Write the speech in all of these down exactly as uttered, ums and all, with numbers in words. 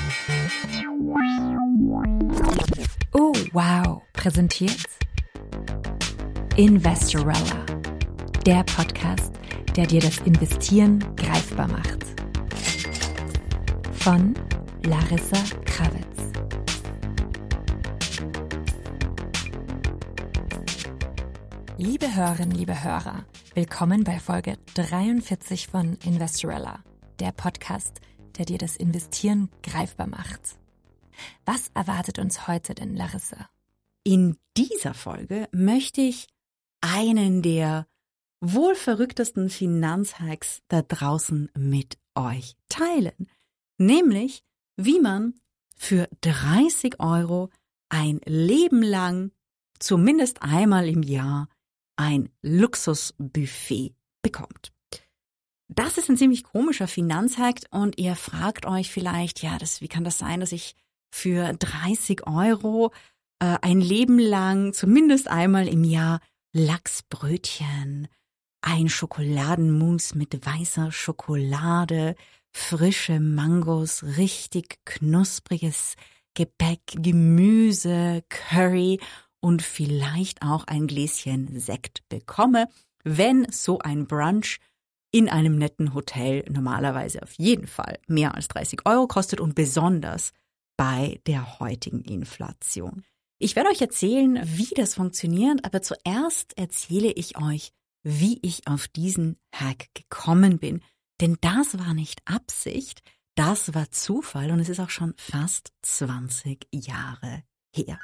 Oh, wow, präsentiert Investorella, der Podcast, der dir das Investieren greifbar macht. Von Larissa Krawitz. Liebe Hörerinnen, liebe Hörer, willkommen bei Folge dreiundvierzig von Investorella, der Podcast, der dir das Investieren greifbar macht. Was erwartet uns heute denn, Larissa? In dieser Folge möchte ich einen der wohl verrücktesten Finanzhacks da draußen mit euch teilen. Nämlich, wie man für dreißig Euro ein Leben lang, zumindest einmal im Jahr, ein Luxusbuffet bekommt. Das ist ein ziemlich komischer Finanzhack und ihr fragt euch vielleicht, ja, das, wie kann das sein, dass ich für dreißig Euro äh, ein Leben lang, zumindest einmal im Jahr, Lachsbrötchen, ein Schokoladenmousse mit weißer Schokolade, frische Mangos, richtig knuspriges Gebäck, Gemüse, Curry und vielleicht auch ein Gläschen Sekt bekomme, wenn so ein Brunch in einem netten Hotel normalerweise auf jeden Fall mehr als dreißig Euro kostet und besonders bei der heutigen Inflation. Ich werde euch erzählen, wie das funktioniert, aber zuerst erzähle ich euch, wie ich auf diesen Hack gekommen bin. Denn das war nicht Absicht, das war Zufall und es ist auch schon fast zwanzig Jahre her.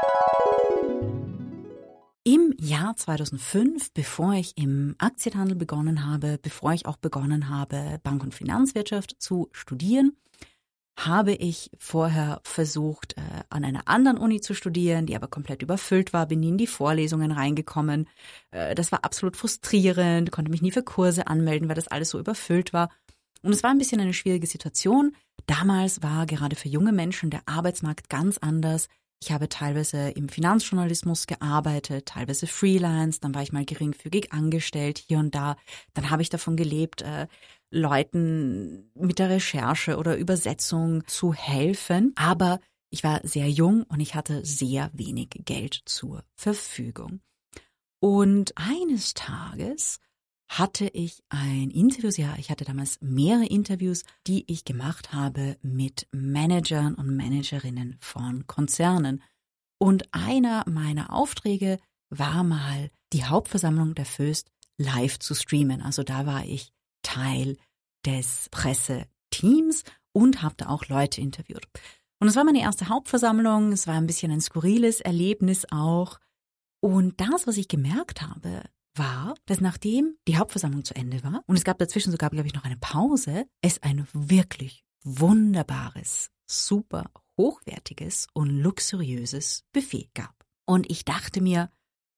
Im Jahr zweitausendfünf, bevor ich im Aktienhandel begonnen habe, bevor ich auch begonnen habe, Bank- und Finanzwirtschaft zu studieren, habe ich vorher versucht, äh, an einer anderen Uni zu studieren, die aber komplett überfüllt war, bin nie in die Vorlesungen reingekommen. Äh, das war absolut frustrierend, konnte mich nie für Kurse anmelden, weil das alles so überfüllt war. Und es war ein bisschen eine schwierige Situation. Damals war gerade für junge Menschen der Arbeitsmarkt ganz anders. Ich habe teilweise im Finanzjournalismus gearbeitet, teilweise Freelance, dann war ich mal geringfügig angestellt hier und da. Dann habe ich davon gelebt, äh, Leuten mit der Recherche oder Übersetzung zu helfen. Aber ich war sehr jung und ich hatte sehr wenig Geld zur Verfügung. Und eines Tages hatte ich ein Interview, ja, ich hatte damals mehrere Interviews, die ich gemacht habe mit Managern und Managerinnen von Konzernen. Und einer meiner Aufträge war mal, die Hauptversammlung der Voest live zu streamen. Also da war ich Teil des Presseteams und habe da auch Leute interviewt. Und es war meine erste Hauptversammlung, es war ein bisschen ein skurriles Erlebnis auch. Und das, was ich gemerkt habe, war, dass nachdem die Hauptversammlung zu Ende war, und es gab dazwischen sogar, glaube ich, noch eine Pause, es ein wirklich wunderbares, super hochwertiges und luxuriöses Buffet gab. Und ich dachte mir,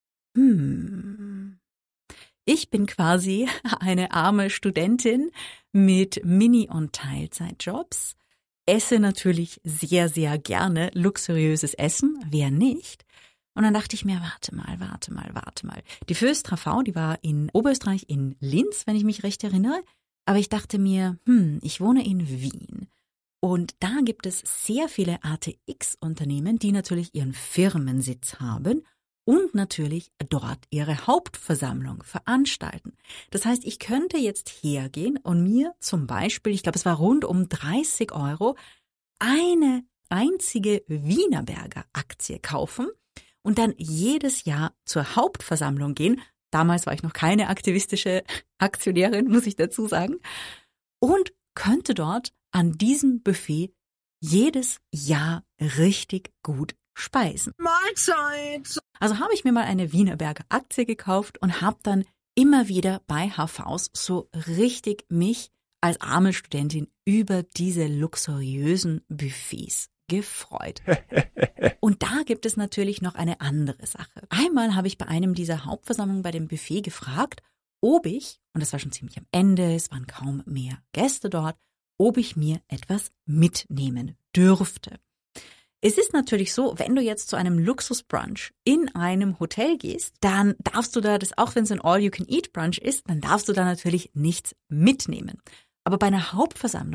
hm, ich bin quasi eine arme Studentin mit Mini- und Teilzeitjobs, esse natürlich sehr, sehr gerne luxuriöses Essen, wer nicht? Und dann dachte ich mir, warte mal, warte mal, warte mal. Die Voest T V, die war in Oberösterreich, in Linz, wenn ich mich recht erinnere. Aber ich dachte mir, hm, ich wohne in Wien. Und da gibt es sehr viele A T X-Unternehmen, die natürlich ihren Firmensitz haben und natürlich dort ihre Hauptversammlung veranstalten. Das heißt, ich könnte jetzt hergehen und mir zum Beispiel, ich glaube, es war rund um dreißig Euro, eine einzige Wienerberger Aktie kaufen und dann jedes Jahr zur Hauptversammlung gehen. Damals war ich noch keine aktivistische Aktionärin, muss ich dazu sagen. Und könnte dort an diesem Buffet jedes Jahr richtig gut speisen. Mahlzeit! Also habe ich mir mal eine Wienerberger Aktie gekauft und habe dann immer wieder bei H Vs so richtig mich als arme Studentin über diese luxuriösen Buffets gefreut. Und da gibt es natürlich noch eine andere Sache. Einmal habe ich bei einem dieser Hauptversammlungen bei dem Buffet gefragt, ob ich, und das war schon ziemlich am Ende, es waren kaum mehr Gäste dort, ob ich mir etwas mitnehmen dürfte. Es ist natürlich so, wenn du jetzt zu einem Luxusbrunch in einem Hotel gehst, dann darfst du da, das auch wenn es ein All-You-Can-Eat-Brunch ist, dann darfst du da natürlich nichts mitnehmen. Aber bei einer Hauptversammlung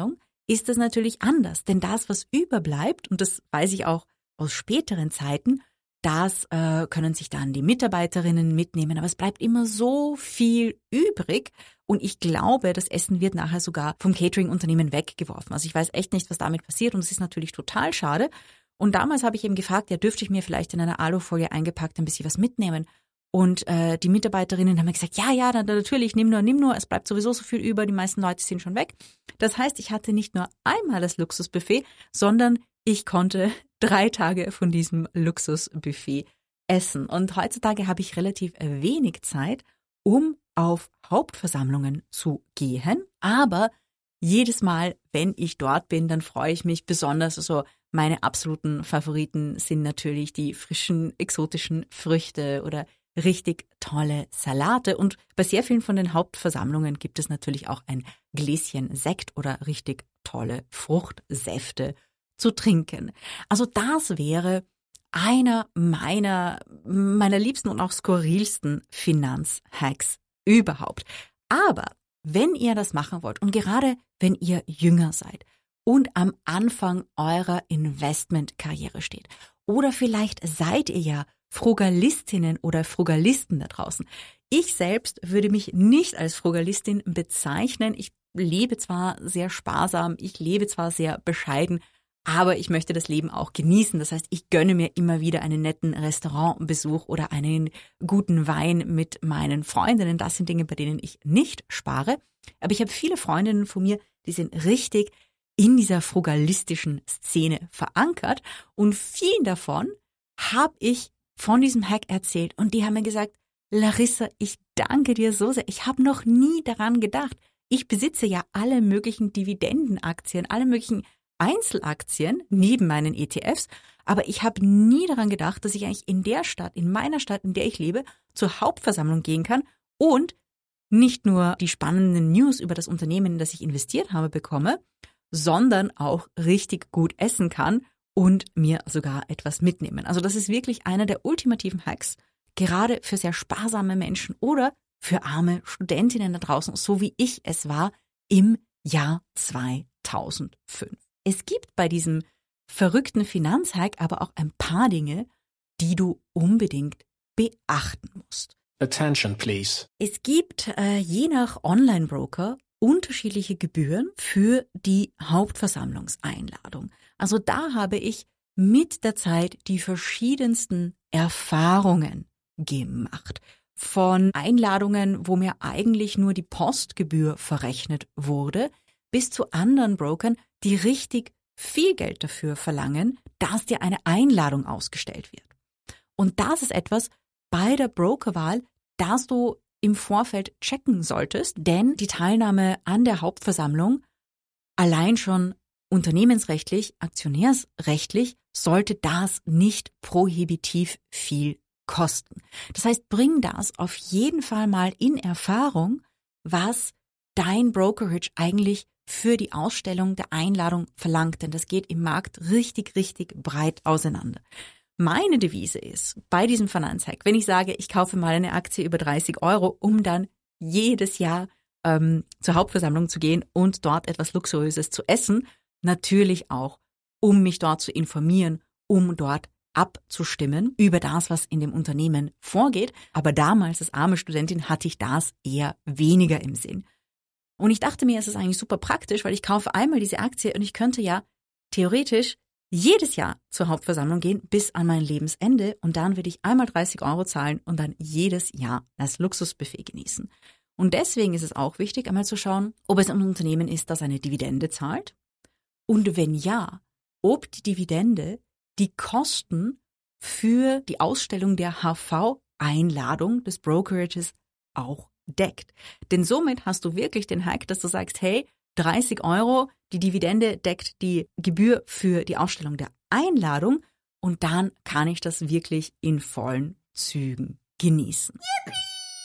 ist das natürlich anders. Denn das, was überbleibt, und das weiß ich auch aus späteren Zeiten, das äh, können sich dann die Mitarbeiterinnen mitnehmen. Aber es bleibt immer so viel übrig. Und ich glaube, das Essen wird nachher sogar vom Catering-Unternehmen weggeworfen. Also ich weiß echt nicht, was damit passiert. Und es ist natürlich total schade. Und damals habe ich eben gefragt, ja, dürfte ich mir vielleicht in einer Alufolie eingepackt ein bisschen was mitnehmen? Und äh, die Mitarbeiterinnen haben mir gesagt, ja, ja, natürlich, nimm nur, nimm nur, es bleibt sowieso so viel über, die meisten Leute sind schon weg. Das heißt, ich hatte nicht nur einmal das Luxusbuffet, sondern ich konnte drei Tage von diesem Luxusbuffet essen. Und heutzutage habe ich relativ wenig Zeit, um auf Hauptversammlungen zu gehen. Aber jedes Mal, wenn ich dort bin, dann freue ich mich besonders. Also meine absoluten Favoriten sind natürlich die frischen, exotischen Früchte oder richtig tolle Salate. Und bei sehr vielen von den Hauptversammlungen gibt es natürlich auch ein Gläschen Sekt oder richtig tolle Fruchtsäfte zu trinken. Also das wäre einer meiner, meiner liebsten und auch skurrilsten Finanzhacks überhaupt. Aber wenn ihr das machen wollt und gerade wenn ihr jünger seid und am Anfang eurer Investmentkarriere steht oder vielleicht seid ihr ja Frugalistinnen oder Frugalisten da draußen. Ich selbst würde mich nicht als Frugalistin bezeichnen. Ich lebe zwar sehr sparsam, ich lebe zwar sehr bescheiden, aber ich möchte das Leben auch genießen. Das heißt, ich gönne mir immer wieder einen netten Restaurantbesuch oder einen guten Wein mit meinen Freundinnen. Das sind Dinge, bei denen ich nicht spare. Aber ich habe viele Freundinnen von mir, die sind richtig in dieser frugalistischen Szene verankert. Und vielen davon habe ich von diesem Hack erzählt. Und die haben mir gesagt, Larissa, ich danke dir so sehr. Ich habe noch nie daran gedacht. Ich besitze ja alle möglichen Dividendenaktien, alle möglichen Einzelaktien neben meinen E T Fs, aber ich habe nie daran gedacht, dass ich eigentlich in der Stadt, in meiner Stadt, in der ich lebe, zur Hauptversammlung gehen kann und nicht nur die spannenden News über das Unternehmen, in das ich investiert habe, bekomme, sondern auch richtig gut essen kann und mir sogar etwas mitnehmen. Also das ist wirklich einer der ultimativen Hacks, gerade für sehr sparsame Menschen oder für arme Studentinnen da draußen, so wie ich es war im Jahr zweitausendfünf. Es gibt bei diesem verrückten Finanzhack aber auch ein paar Dinge, die du unbedingt beachten musst. Attention, please. Es gibt äh, je nach Online-Broker unterschiedliche Gebühren für die Hauptversammlungseinladung. Also da habe ich mit der Zeit die verschiedensten Erfahrungen gemacht. Von Einladungen, wo mir eigentlich nur die Postgebühr verrechnet wurde, bis zu anderen Brokern, die richtig viel Geld dafür verlangen, dass dir eine Einladung ausgestellt wird. Und das ist etwas bei der Brokerwahl, das du im Vorfeld checken solltest, denn die Teilnahme an der Hauptversammlung allein schon unternehmensrechtlich, aktionärsrechtlich, sollte das nicht prohibitiv viel kosten. Das heißt, bring das auf jeden Fall mal in Erfahrung, was dein Brokerage eigentlich für die Ausstellung der Einladung verlangt, denn das geht im Markt richtig, richtig breit auseinander. Meine Devise ist bei diesem Finanzhack, wenn ich sage, ich kaufe mal eine Aktie über dreißig Euro, um dann jedes Jahr ähm, zur Hauptversammlung zu gehen und dort etwas Luxuriöses zu essen, natürlich auch, um mich dort zu informieren, um dort abzustimmen über das, was in dem Unternehmen vorgeht. Aber damals als arme Studentin hatte ich das eher weniger im Sinn. Und ich dachte mir, es ist eigentlich super praktisch, weil ich kaufe einmal diese Aktie und ich könnte ja theoretisch jedes Jahr zur Hauptversammlung gehen bis an mein Lebensende und dann würde ich einmal dreißig Euro zahlen und dann jedes Jahr das Luxusbuffet genießen. Und deswegen ist es auch wichtig, einmal zu schauen, ob es ein Unternehmen ist, das eine Dividende zahlt und wenn ja, ob die Dividende die Kosten für die Ausstellung der H V-Einladung des Brokerages auch deckt. Denn somit hast du wirklich den Hack, dass du sagst, hey, dreißig Euro, die Dividende deckt die Gebühr für die Ausstellung der Einladung und dann kann ich das wirklich in vollen Zügen genießen. Yippie!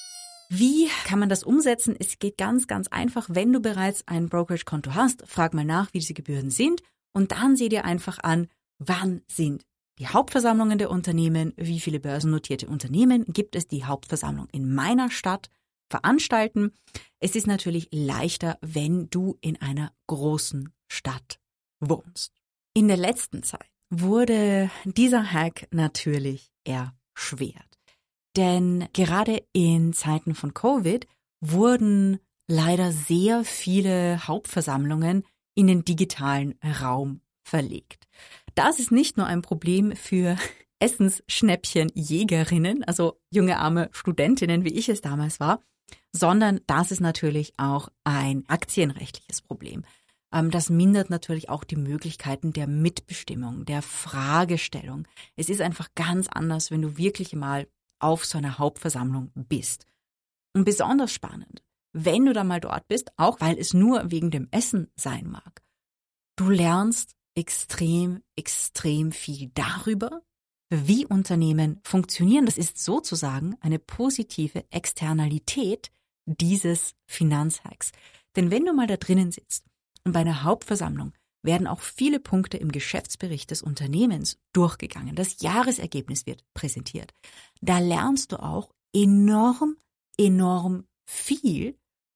Wie kann man das umsetzen? Es geht ganz, ganz einfach. Wenn du bereits ein Brokerage-Konto hast, frag mal nach, wie diese Gebühren sind und dann sieh dir einfach an, wann sind die Hauptversammlungen der Unternehmen, wie viele börsennotierte Unternehmen gibt es die Hauptversammlung in meiner Stadt, veranstalten. Es ist natürlich leichter, wenn du in einer großen Stadt wohnst. In der letzten Zeit wurde dieser Hack natürlich erschwert. Denn gerade in Zeiten von Covid wurden leider sehr viele Hauptversammlungen in den digitalen Raum verlegt. Das ist nicht nur ein Problem für Essensschnäppchenjägerinnen, also junge arme Studentinnen, wie ich es damals war, sondern das ist natürlich auch ein aktienrechtliches Problem. Das mindert natürlich auch die Möglichkeiten der Mitbestimmung, der Fragestellung. Es ist einfach ganz anders, wenn du wirklich mal auf so einer Hauptversammlung bist. Und besonders spannend, wenn du da mal dort bist, auch weil es nur wegen dem Essen sein mag. Du lernst extrem, extrem viel darüber, wie Unternehmen funktionieren. Das ist sozusagen eine positive Externalität dieses Finanzhacks. Denn wenn du mal da drinnen sitzt und bei einer Hauptversammlung werden auch viele Punkte im Geschäftsbericht des Unternehmens durchgegangen. Das Jahresergebnis wird präsentiert. Da lernst du auch enorm, enorm viel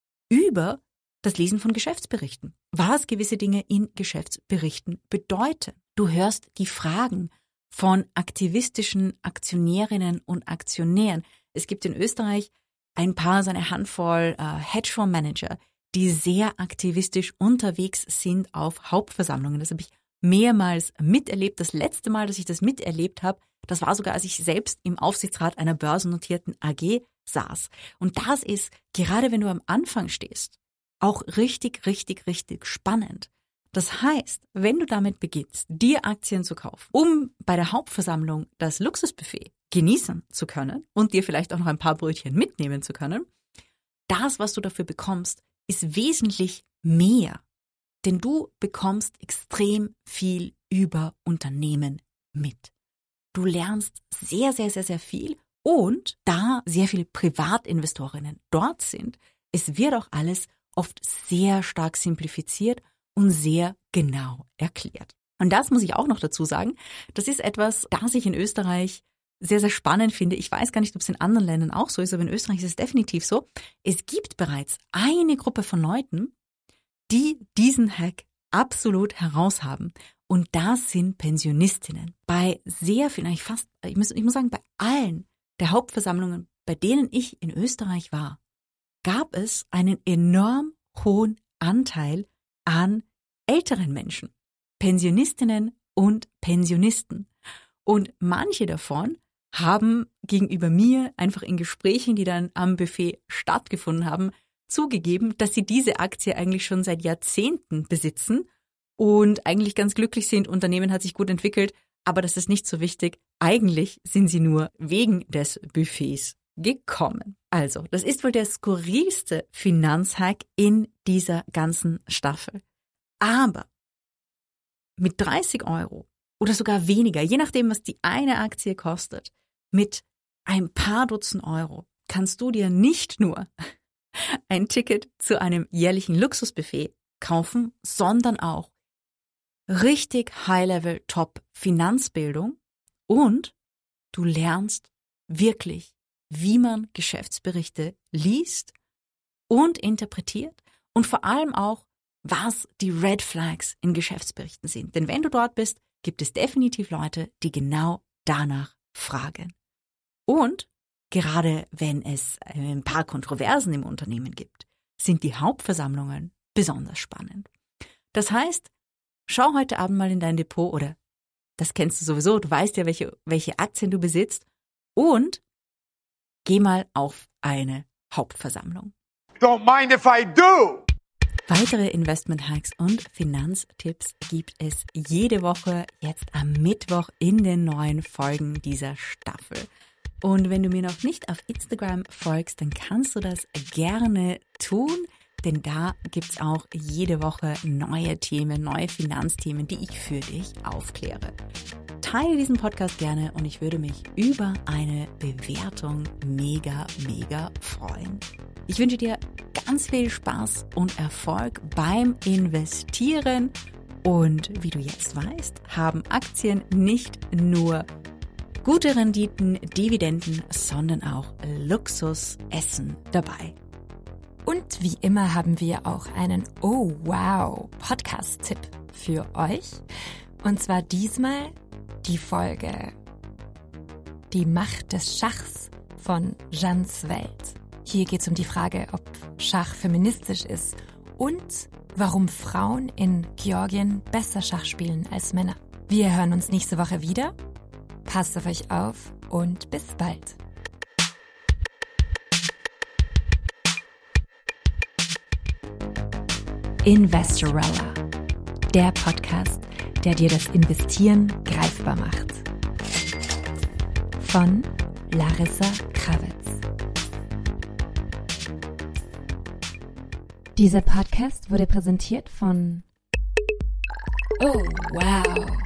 über das Lesen von Geschäftsberichten, was gewisse Dinge in Geschäftsberichten bedeuten. Du hörst die Fragen von aktivistischen Aktionärinnen und Aktionären. Es gibt in Österreich ein paar, so eine Handvoll äh, Hedgefondsmanager, die sehr aktivistisch unterwegs sind auf Hauptversammlungen. Das habe ich mehrmals miterlebt. Das letzte Mal, dass ich das miterlebt habe, das war sogar, als ich selbst im Aufsichtsrat einer börsennotierten A G saß. Und das ist, gerade wenn du am Anfang stehst, auch richtig, richtig, richtig spannend. Das heißt, wenn du damit beginnst, dir Aktien zu kaufen, um bei der Hauptversammlung das Luxusbuffet genießen zu können und dir vielleicht auch noch ein paar Brötchen mitnehmen zu können, das, was du dafür bekommst, ist wesentlich mehr. Denn du bekommst extrem viel über Unternehmen mit. Du lernst sehr, sehr, sehr, sehr viel und da sehr viele Privatinvestorinnen dort sind, es wird auch alles oft sehr stark simplifiziert und sehr genau erklärt. Und das muss ich auch noch dazu sagen, das ist etwas, das ich in Österreich sehr, sehr spannend finde. Ich weiß gar nicht, ob es in anderen Ländern auch so ist, aber in Österreich ist es definitiv so. Es gibt bereits eine Gruppe von Leuten, die diesen Hack absolut heraushaben. Und das sind Pensionistinnen. Bei sehr vielen, ich fast, ich muss, ich muss sagen, bei allen der Hauptversammlungen, bei denen ich in Österreich war, gab es einen enorm hohen Anteil an älteren Menschen, Pensionistinnen und Pensionisten. Und manche davon haben gegenüber mir einfach in Gesprächen, die dann am Buffet stattgefunden haben, zugegeben, dass sie diese Aktie eigentlich schon seit Jahrzehnten besitzen und eigentlich ganz glücklich sind. Unternehmen hat sich gut entwickelt, aber das ist nicht so wichtig. Eigentlich sind sie nur wegen des Buffets gekommen. Also, das ist wohl der skurrilste Finanzhack in dieser ganzen Staffel. Aber mit dreißig Euro oder sogar weniger, je nachdem, was die eine Aktie kostet, mit ein paar Dutzend Euro kannst du dir nicht nur ein Ticket zu einem jährlichen Luxusbuffet kaufen, sondern auch richtig High-Level-Top-Finanzbildung und du lernst wirklich, wie man Geschäftsberichte liest und interpretiert und vor allem auch, was die Red Flags in Geschäftsberichten sind. Denn wenn du dort bist, gibt es definitiv Leute, die genau danach fragen. Und gerade wenn es ein paar Kontroversen im Unternehmen gibt, sind die Hauptversammlungen besonders spannend. Das heißt, schau heute Abend mal in dein Depot oder das kennst du sowieso, du weißt ja, welche, welche Aktien du besitzt und geh mal auf eine Hauptversammlung. Don't mind if I do! Weitere Investment-Hacks und Finanztipps gibt es jede Woche, jetzt am Mittwoch in den neuen Folgen dieser Staffel. Und wenn du mir noch nicht auf Instagram folgst, dann kannst du das gerne tun, denn da gibt's auch jede Woche neue Themen, neue Finanzthemen, die ich für dich aufkläre. Teile diesen Podcast gerne und ich würde mich über eine Bewertung mega, mega freuen. Ich wünsche dir ganz viel Spaß und Erfolg beim Investieren. Und wie du jetzt weißt, haben Aktien nicht nur gute Renditen, Dividenden, sondern auch Luxusessen dabei. Und wie immer haben wir auch einen Oh wow Podcast-Tipp für euch. Und zwar diesmal die Folge Die Macht des Schachs von Jeanne's Welt. Hier geht es um die Frage, ob Schach feministisch ist und warum Frauen in Georgien besser Schach spielen als Männer. Wir hören uns nächste Woche wieder. Passt auf euch auf und bis bald. Investorella, der Podcast, der dir das Investieren greifbar macht. Von Larissa Krawitz. Dieser Podcast wurde präsentiert von Oh wow.